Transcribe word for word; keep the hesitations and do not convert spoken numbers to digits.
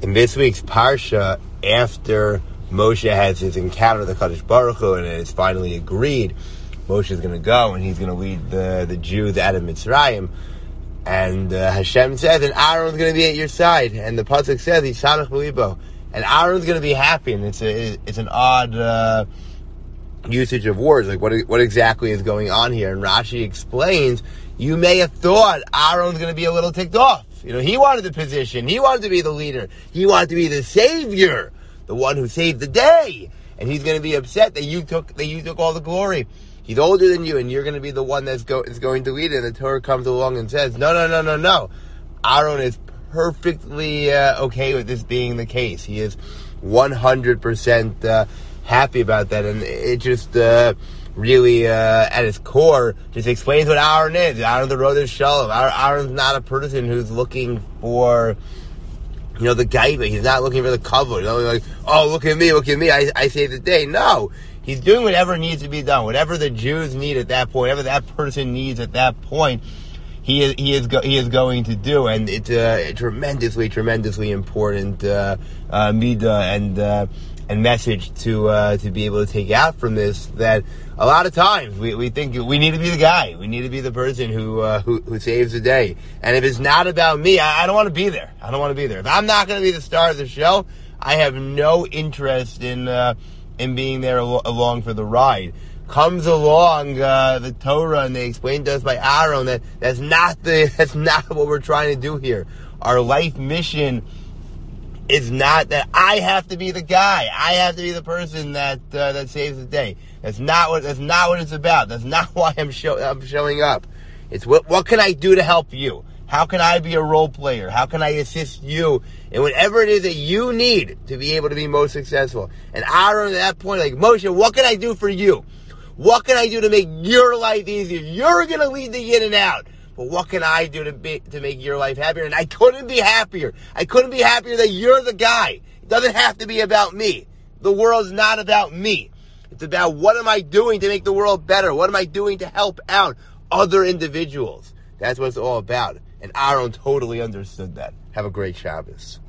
In this week's Parsha, after Moshe has his encounter with the Kadosh Baruch Hu and it's finally agreed, Moshe is going to go and he's going to lead the, the Jews out of Mitzrayim. And uh, Hashem says, and Aaron's going to be at your side. And the pasuk says, Yisamech b'libo. And Aaron's going to be happy. And it's a, it's an odd uh, usage of words. Like, what what exactly is going on here? And Rashi explains, you may have thought Aaron's going to be a little ticked off. You know, he wanted the position. He wanted to be the leader. He wanted to be the savior, the one who saved the day. And he's going to be upset that you took that you took all the glory. He's older than you, and you're going to be the one that's go, is going to lead it. And the Torah comes along and says, no, no, no, no, no. Aaron is perfectly uh, okay with this being the case. He is one hundred percent uh, happy about that. And it just uh, really, uh, at its core, just explains what Aaron is. Aaron's the road of Shalom. Aaron's not a person who's looking for, you know, the gaiva. He's not looking for the cover. You know, like, oh, look at me, look at me, I, I saved the day. No. He's doing whatever needs to be done. Whatever the Jews need at that point, whatever that person needs at that point, he is he is go, he is going to do, and it's a, a tremendously, tremendously important uh, uh, midah and uh, and message to uh, to be able to take out from this. That a lot of times we, we think we need to be the guy, we need to be the person who uh, who, who saves the day. And if it's not about me, I, I don't want to be there. I don't want to be there. If I'm not going to be the star of the show, I have no interest in. Uh, in being there al- along for the ride. Comes along uh, the Torah, and they explain to us by Aaron that that's not the that's not what we're trying to do here. Our life mission is not that I have to be the guy. I have to be the person that uh, that saves the day. That's not what that's not what it's about. That's not why I'm show, I'm showing up. It's what what can I do to help you? How can I be a role player? How can I assist you in whatever it is that you need to be able to be most successful? And Aaron at that point, like, Moshe, what can I do for you? What can I do to make your life easier? You're going to lead the in and out. But what can I do to be, to make your life happier? And I couldn't be happier. I couldn't be happier that you're the guy. It doesn't have to be about me. The world's not about me. It's about what am I doing to make the world better? What am I doing to help out other individuals? That's what it's all about. And Aaron totally understood that. Have a great Shabbos.